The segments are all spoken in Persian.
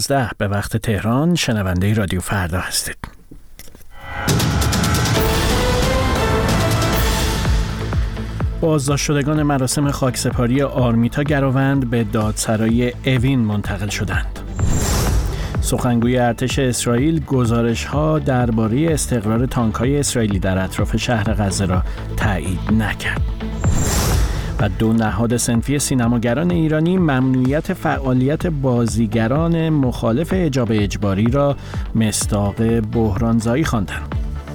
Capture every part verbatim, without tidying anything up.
ده به وقت تهران شنونده رادیو فردا هستید. بازداشت شدگان مراسم خاکسپاری آرمیتا گروند به دادسرای اوین منتقل شدند. سخنگوی ارتش اسرائیل گزارش‌ها درباره استقرار تانک‌های اسرائیلی در اطراف شهر غزه را تایید نکرد. و دو نهاد صنفی سینماگران ایرانی ممنوعیت فعالیت بازیگران مخالف حجاب اجباری را مصداق بحرانزایی خواندند.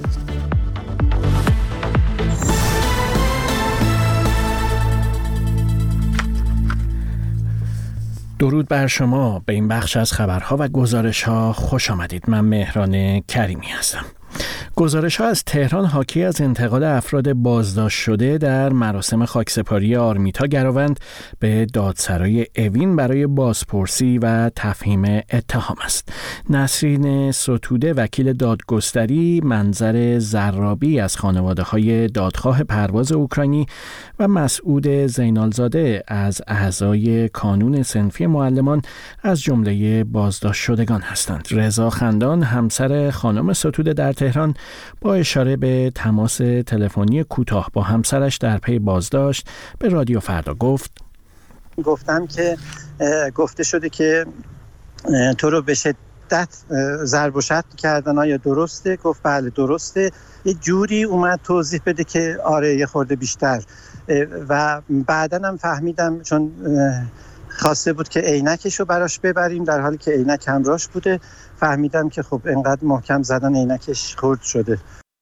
درود بر شما. به این بخش از خبرها و گزارش‌ها خوش آمدید. من مهران کریمی هستم. گزارش‌ها از تهران حاکی از انتقال افراد بازداشت شده در مراسم خاکسپاری آرمیتا گروند به دادسرای اوین برای بازپرسی و تفهیم اتهام است. نسرین ستوده وکیل دادگستری منظر زرابی از خانواده‌های دادخواه پرواز اوکراینی و مسعود زینالزاده از اعضای کانون صنفی معلمان از جمله بازداشت شدگان هستند. رضا خندان همسر خانم ستوده در تهران با اشاره به تماس تلفنی کوتاه با همسرش در پی بازداشت به رادیو فردا گفت: گفتم که گفته شده که تو رو به شدت ضرب و شتم کردن، آیا درسته؟ گفت بله درسته. یه جوری اومد توضیح بده که آره یه خورده بیشتر، و بعدن هم فهمیدم چون خواسته بود که عینکشو براش ببریم در حالی که عینک همراهش بوده، فهمیدم که خب انقدر محکم زدن عینکش خرد شده.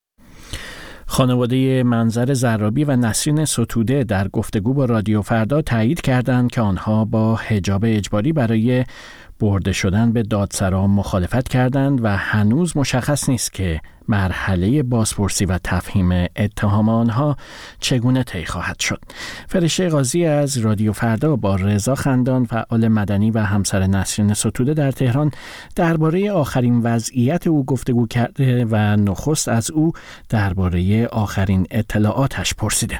خانواده منظر زرابی و نسرین ستوده در گفتگو با رادیو فردا تایید کردند که آنها با حجاب اجباری برای برده شدن به دادسرا مخالفت کردند و هنوز مشخص نیست که مرحله بازپرسی و تفهیم اتهام آنها چگونه طی خواهد شد. فرشته قاضی از رادیو فردا با رضا خندان فعال مدنی و همسر نسرین ستوده در تهران درباره آخرین وضعیت او گفتگو کرده و نخست از او درباره آخرین اطلاعاتش پرسیده.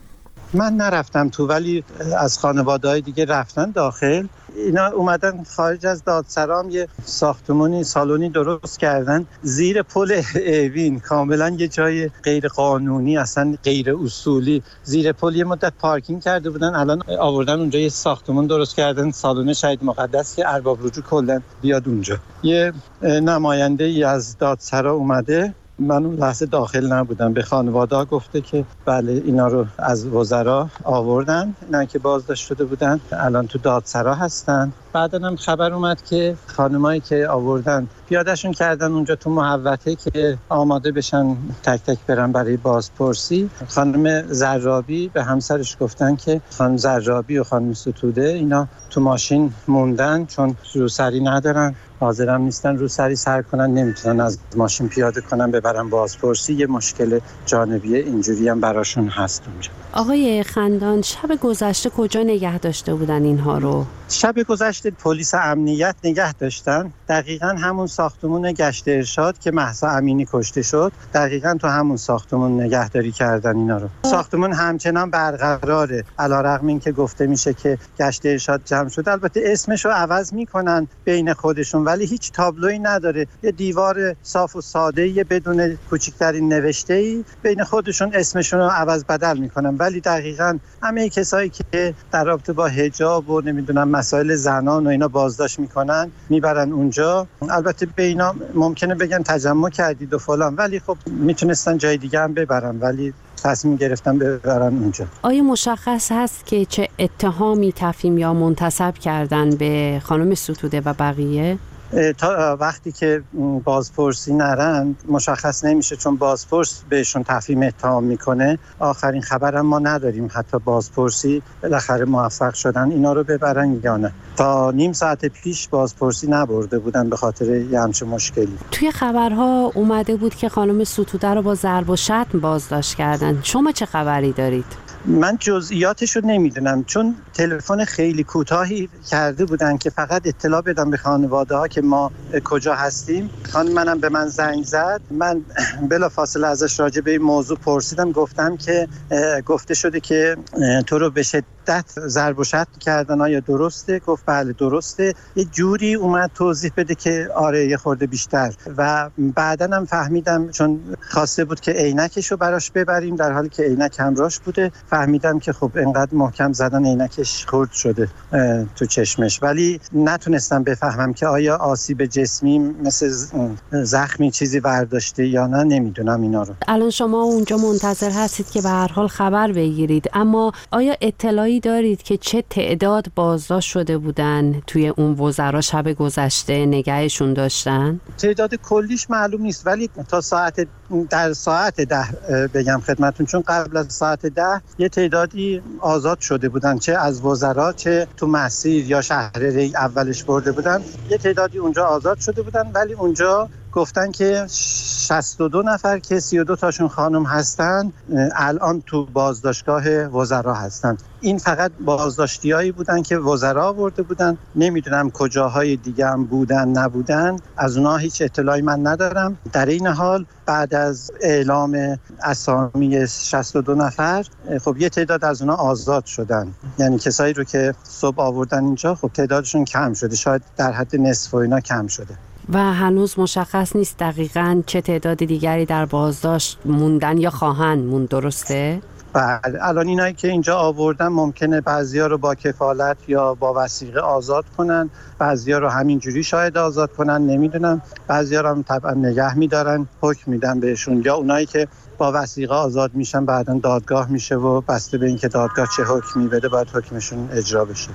من نرفتم تو، ولی از خانواده‌های دیگه رفتن داخل. اینا اومدن خارج از دادسرام یه ساختمانی سالونی درست کردن زیر پل اوین، کاملا یه جای غیر قانونی، اصلا غیر اصولی. زیر پل یه مدت پارکینگ کرده بودن، الان آوردن اونجا یه ساختمان درست کردن، سالن شهید مقدس، که ارباب رجوع کلا بیاد اونجا. یه نماینده ای از دادسرا اومده، من اون لحظه داخل نبودم، به خانواده گفته که بله اینا رو از وزرا آوردن، اینا که بازداشت شده بودن الان تو دادسرا هستن. بعدن هم خبر اومد که خانمایی که آوردن پیادهشون کردن اونجا تو محوطه که آماده بشن تک تک برن برای بازپرسی. خانم زرابی به همسرش گفتن که خانم زرابی و خانم ستوده اینا تو ماشین موندن چون روسری ندارن، حاضرم نیستن روسری سر کنن، نمیتونن از ماشین پیاده کنن ببرن بازپرسی. یه مشکل جانبی اینجوری هم براشون هست اونجا. آقای خندان، شب گذشته کجا نگه داشته بودن اینها رو؟ شب گذشته پلیس امنیت نگه داشتن، دقیقاً همون ساختمون گشت ارشاد که مهسا امینی کشته شد، دقیقاً تو همون ساختمون نگهداری کردن اینا رو. ساختمون همچنان برقراره، علیرغم اینکه گفته میشه که گشت ارشاد جمع شده. البته اسمشو عوض میکنن بین خودشون، ولی هیچ تابلویی نداره، یه دیوار صاف و ساده‌ای بدون کوچکترین نوشته‌ای، بین خودشون اسمشون رو عوض بدل میکنن. ولی دقیقاً همه کسایی که در رابطه با حجاب و نمیدونم مسائل زنان و اینا بازداشت میکنن میبرن اونجا. البته به اینا ممکنه بگن تجمع کردید و فلان، ولی خب میتونستن جای دیگه هم ببرن، ولی تصمیم گرفتن ببرن اونجا. آیا مشخص هست که چه اتهامی تفهیم یا منتسب کردن به خانم ستوده و بقیه؟ تا وقتی که بازپرسی نرن مشخص نمیشه، چون بازپرس بهشون تفهیم اتهام میکنه. آخرین خبرم ما نداریم حتی بازپرسی بالاخره موفق شدن اینا رو ببرن یا نه. تا نیم ساعت پیش بازپرسی نبرده بودن به خاطر یه همچین مشکلی. توی خبرها اومده بود که خانم ستوده رو با ضرب و شتم بازداشت کردن. شما چه خبری دارید؟ من جزئیاتش رو نمیدونم، چون تلفن خیلی کوتاهی کرده بودن که فقط اطلاع بدم به خانواده ها که ما کجا هستیم. خانم منم به من زنگ زد، من بلافاصله ازش راجع به این موضوع پرسیدم، گفتم که گفته شده که تو رو به شدت شدت ضرب و شتم کردن آیا درسته؟ گفت بله درسته. یه جوری اومد توضیح بده که آره یه خورده بیشتر. و بعدن هم فهمیدم چون خواسته بود که عینکشو براش ببریم در حالی که عینک همراهش بوده، فهمیدم که خب انقدر محکم زدن عینکش خورد شده تو چشمش، ولی نتونستم بفهمم که آیا آسیب جسمی مثل زخمی چیزی برداشته یا نه، نمیدونم اینا رو. الان شما اونجا منتظر هستید که به هر حال خبر بگیرید، اما آیا اطلاعی دارید که چه تعداد بازداشت شده بودن توی اون وزرا شب گذشته نگهشون داشتن؟ تعداد کلیش معلوم نیست، ولی تا ساعت در ساعت ده بگم خدمتون، چون قبل از ساعت ده یه تعدادی آزاد شده بودن، چه از وزرا چه تو مسیر یا شهر ری اولش برده بودن، یه تعدادی اونجا آزاد شده بودن، ولی اونجا گفتن که شصت و دو نفر که سی و دو تاشون خانم هستن الان تو بازداشتگاه وزرا هستن. این فقط بازداشتیایی بودن که وزرا آورده بودن، نمیدونم کجاهای دیگه هم بودن نبودن، از اونها هیچ اطلاعی من ندارم. در این حال بعد از اعلام اسامی شصت و دو نفر خب یه تعداد از اونها آزاد شدن، یعنی کسایی رو که صبح آوردن اینجا خب تعدادشون کم شده، شاید در حد نصف و اینا کم شده و هنوز مشخص نیست دقیقاً چه تعداد دیگری در بازداشت موندن یا خواهند موند، درسته؟ بله، الان اینایی که اینجا آوردن ممکنه بعضیا رو با کفالت یا با وثیقه آزاد کنن، بعضیا رو همینجوری شاید آزاد کنن، نمیدونم، بعضیا رو هم طبعا نگه میدارن، حکم میدن بهشون، یا اونایی که با وثیقه آزاد میشن بعداً دادگاه میشه و بسته به اینکه دادگاه چه حکمی بده باید حکمشون اجرا بشه.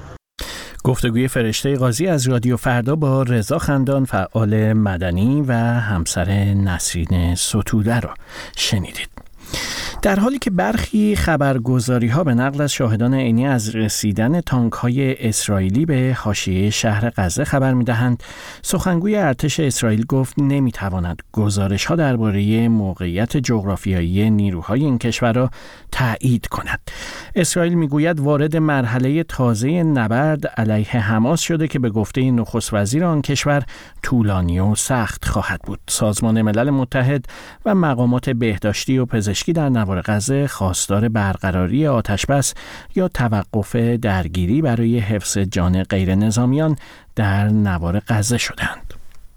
گفتگوی فرشته قاضی از رادیو فردا با رضا خندان، فعال مدنی و همسر نسرین ستوده را شنیدید. در حالی که برخی خبرگزاری‌ها به نقل از شاهدان عینی از رسیدن تانک‌های اسرائیلی به حاشیه شهر غزه خبر می‌دهند، سخنگوی ارتش اسرائیل گفت نمی‌تواند گزارش‌ها درباره موقعیت جغرافیایی نیروهای این کشور را تایید کند. اسرائیل می‌گوید وارد مرحله تازه نبرد علیه حماس شده که به گفته نخست وزیر آن کشور طولانی و سخت خواهد بود. سازمان ملل متحد و مقامات بهداشتی و پزشکی در نوار غزه خواستار برقراری آتشبس یا توقف درگیری برای حفظ جان غیر نظامیان در نوار غزه شدند.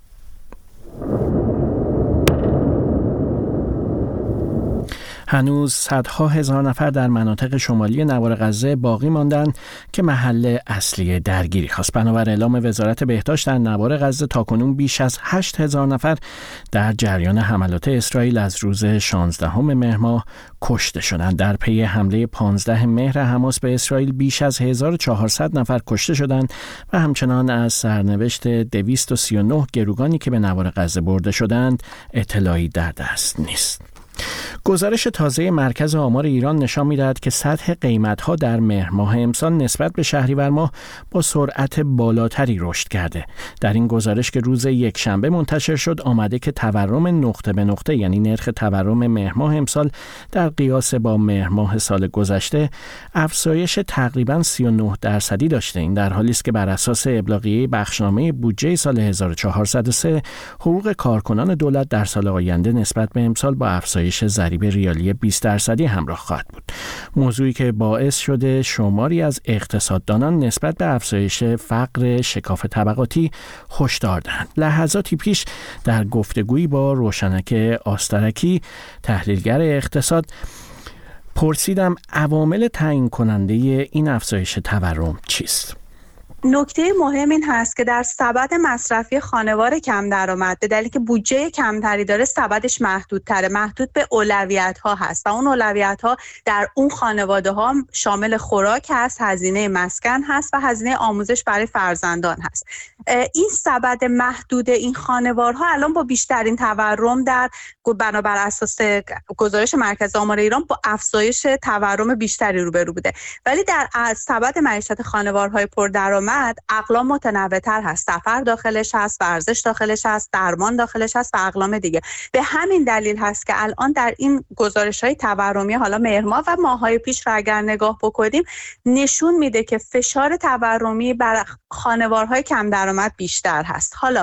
هنوز صدها هزار نفر در مناطق شمالی نوار غزه باقی ماندند که محل اصلی درگیری خواست. بنابر اعلام وزارت بهداشت در نوار غزه تاکنون بیش از هشت هزار نفر در جریان حملات اسرائیل از روز شانزدهم مهر ماه کشته شدند. در پی حمله پانزدهم مهر حماس به اسرائیل بیش از هزار و چهارصد نفر کشته شدند و همچنان از سرنوشت دویست و سی و نه گروگانی که به نوار غزه برده شدند اطلاعی در دست نیست. گزارش تازه مرکز آمار ایران نشان می‌دهد که سطح قیمت‌ها در مهر ماه امسال نسبت به شهریور ماه با سرعت بالاتری رشد کرده. در این گزارش که روز یکشنبه منتشر شد آمده که تورم نقطه به نقطه، یعنی نرخ تورم مهر ماه امسال در قیاس با مهر ماه سال گذشته افزایش تقریباً سی و نه درصدی داشته. این در حالی است که بر اساس ابلاغیه بخشنامه بودجه سال هزار و چهارصد و سه حقوق کارکنان دولت در سال آینده نسبت به امسال با افزایش ضریب ریالی بیست درصدی همراه خواهد بود. موضوعی که باعث شده شماری از اقتصاددانان نسبت به افزایش فقر شکاف طبقاتی هشدار دهند. لحظاتی پیش در گفتگویی با روشنک آسترکی تحلیلگر اقتصاد پرسیدم عوامل تعیین کننده این افزایش تورم چیست؟ نکته مهم این هست که در سبد مصرفی خانوار کم درآمد به دلیلی که بودجه کمتری داره سبدش محدودتره، محدود به اولویت‌ها هست و اون اولویت‌ها در اون خانواده‌ها شامل خوراک هست، هزینه مسکن هست و هزینه آموزش برای فرزندان هست. این سبد محدود این خانوارها الان با بیشترین تورم در بنابر اساس گزارش مرکز آمار ایران با افزایش تورم بیشتری روبرو بوده، ولی در سبد معیشت خانوارهای پردرآمد اقلام متنوع‌تر هست. سفر داخلش هست، ورزش داخلش هست، درمان داخلش هست و اقلام دیگه. به همین دلیل هست که الان در این گزارش‌های تورمی حالا مهر ماه و ماه‌های پیش رو اگر نگاه بکنیم نشون میده که فشار تورمی بر خانوارهای کم درآمد بیشتر هست. حالا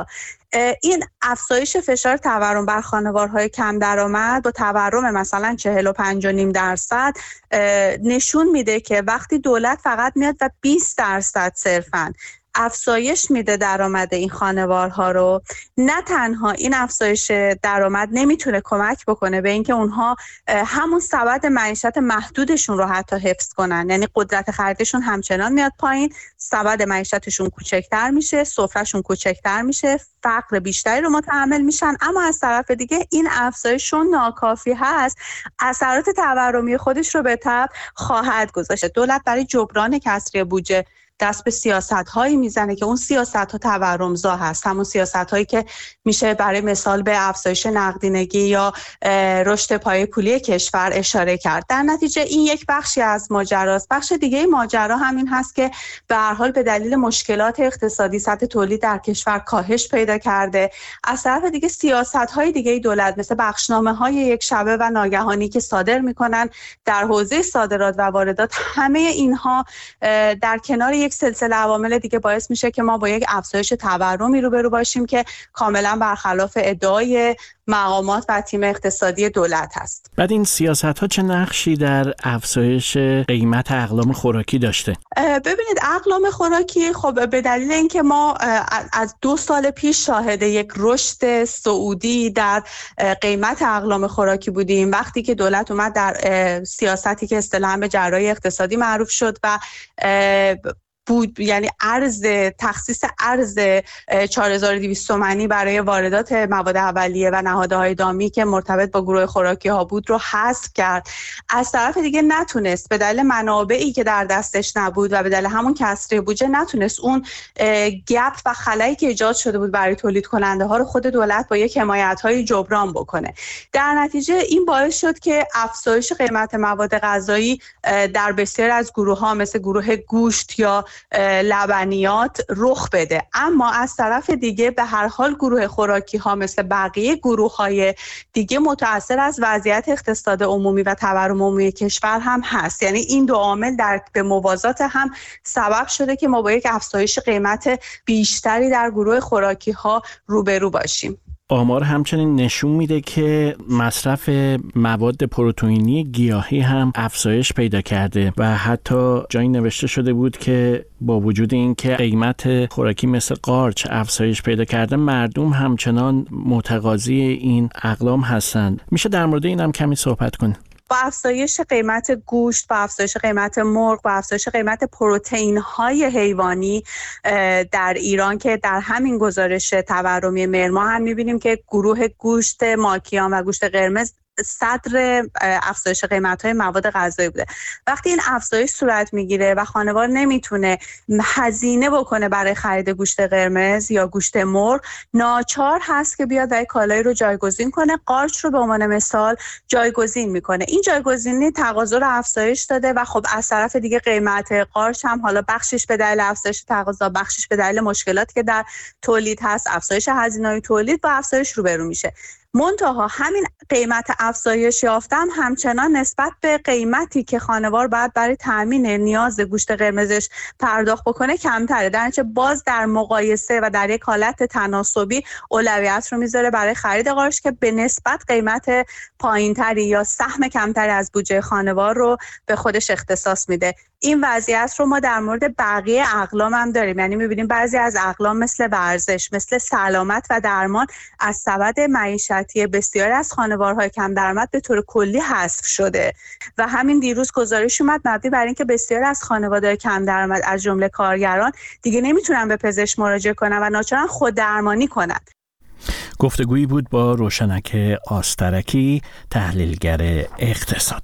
این افزایش فشار تورم بر خانوارهای کم درآمد با تورم مثلا چهل و پنج و نیم درصد نشون میده که وقتی دولت فقط میاد و بیست درصد صرفاً افزایش میده درآمد این خانوارها رو، نه تنها این افزایش درآمد نمیتونه کمک بکنه به اینکه اونها همون سبد معیشت محدودشون رو حتی حفظ کنن، یعنی قدرت خریدشون همچنان میاد پایین، سبد معیشتشون کوچکتر میشه، سفرهشون کوچکتر میشه، فقر بیشتری رو متحمل میشن. اما از طرف دیگه این افزایششون ناکافی هست، اثرات تورمی خودش رو به تبع خواهد گذاشت. دولت برای جبران کسری بودجه دست به سیاست‌هایی میزنه که اون سیاست‌ها تورمزا هست، همون سیاست‌هایی که میشه برای مثال به افزایش نقدینگی یا رشد پایه پولی کشور اشاره کرد. در نتیجه این یک بخشی از ماجراست. بخش دیگه ماجرا همین هست که به هر حال به دلیل مشکلات اقتصادی سطح تولید در کشور کاهش پیدا کرده. از طرف دیگه سیاست‌های دیگه دولت مثل بخشنامه‌های یک شبه و ناگهانی که صادر می‌کنن در حوزه صادرات و واردات، همه اینها در کنار یک سلسله عوامل دیگه باعث میشه که ما با یک افزایش تورمی روبرو باشیم که کاملا برخلاف ادعای مقامات و تیم اقتصادی دولت هست. بعد این سیاست‌ها چه نقشی در افزایش قیمت اقلام خوراکی داشته؟ ببینید اقلام خوراکی خب به دلیل اینکه ما از دو سال پیش شاهد یک رشد صعودی در قیمت اقلام خوراکی بودیم، وقتی که دولت اومد در سیاستی که اصطلاحاً به جراحی اقتصادی معروف شد و بود، یعنی ارز تخصیص ارز چهار هزار و دویست تومانی برای واردات مواد اولیه و نهادهای دامی که مرتبط با گروه خوراکی ها بود رو حذف کرد. از طرف دیگه نتونست به دلیل منابعی که در دستش نبود و به دلیل همون کسری بودجه نتونست اون گپ و خلایی که ایجاد شده بود برای تولید کننده ها رو خود دولت با یک حمایت های جبران بکنه. در نتیجه این باعث شد که افزایش قیمت مواد غذایی در بسیار از گروه ها مثل گروه گوشت یا لبنیات رخ بده. اما از طرف دیگه به هر حال گروه خوراکی ها مثل بقیه گروه های دیگه متأثر از وضعیت اقتصاد عمومی و تورم عمومی کشور هم هست. یعنی این دو عامل در به موازات هم سبب شده که ما با یک افزایش قیمت بیشتری در گروه خوراکی ها روبرو باشیم. آمار همچنین نشون میده که مصرف مواد پروتئینی گیاهی هم افزایش پیدا کرده و حتی جایی نوشته شده بود که با وجود اینکه قیمت خوراکی مثل قارچ افزایش پیدا کرده، مردم همچنان متقاضی این اقلام هستند. میشه در مورد این هم کمی صحبت کنیم؟ با افزایش قیمت گوشت، با افزایش قیمت مرغ، با افزایش قیمت پروتئین‌های حیوانی در ایران که در همین گزارش تورمی مهر ماه هم می‌بینیم که گروه گوشت ماکیان و گوشت قرمز صدر افزایش قیمت‌های مواد غذایی بوده. وقتی این افزایش صورت میگیره و خانوار نمیتونه هزینه بکنه برای خرید گوشت قرمز یا گوشت مرغ، ناچار هست که بیاد و کالایی رو جایگزین کنه. قارچ رو به عنوان مثال جایگزین میکنه. این جایگزینی تقاضا رو افزایش داده و خب از طرف دیگه قیمت قارچ هم حالا بخشش به دلیل افزایش تقاضا، بخشش به دلیل مشکلاتی که در تولید هست، افزایش هزینه‌های تولید با افزایش روبرو میشه. منتها همین قیمت افزایش یافته هم همچنان نسبت به قیمتی که خانوار باید برای تامین نیاز گوشت قرمزش پرداخت بکنه کمتره. در نتیجه باز در مقایسه و در یک حالت تناسبی اولویت رو میذاره برای خرید قارچ که به نسبت قیمت پایینتری یا سهم کمتری از بودجه خانوار رو به خودش اختصاص میده. این وضعیت رو ما در مورد بقیه اقلام هم داریم. یعنی می‌بینیم بعضی از اقلام مثل ورزش، مثل سلامت و درمان از سبد معیشتی بسیاری از خانوارهای کم درآمد به طور کلی حذف شده و همین دیروز گزارش اومد مبنی بر اینکه بسیاری از خانواده‌های کم درآمد از جمله کارگران دیگه نمیتونن به پزشک مراجعه کنن و ناچارن خود درمانی کنن. گفتگویی بود با روشنک آسترکی، تحلیلگر اقتصاد.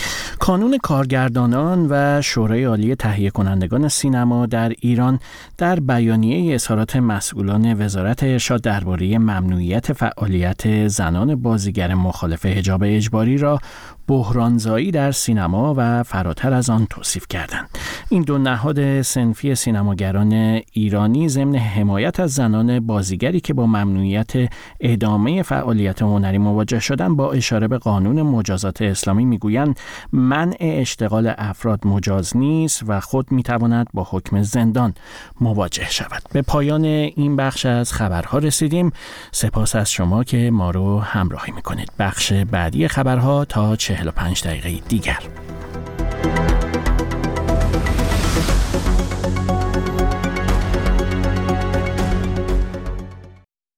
کانون کارگردانان و شورای عالی تهیه کنندگان سینما در ایران در بیانیه اظهارات مسئولان وزارت ارشاد درباره ممنوعیت فعالیت زنان بازیگر مخالف حجاب اجباری را بحرانزایی در سینما و فراتر از آن توصیف کردند. این دو نهاد صنفی سینماگران ایرانی ضمن حمایت از زنان بازیگری که با ممنوعیت ادامه فعالیت هنری مواجه شدند، با اشاره به قانون مجازات اسلامی میگویند منع اشتغال افراد مجاز نیست و خود میتواند با حکم زندان مواجه شود. به پایان این بخش از خبرها رسیدیم. سپاس از شما که ما رو همراهی میکنید. بخش بعدی خبرها تا چهل و پنج دقیقه دیگر.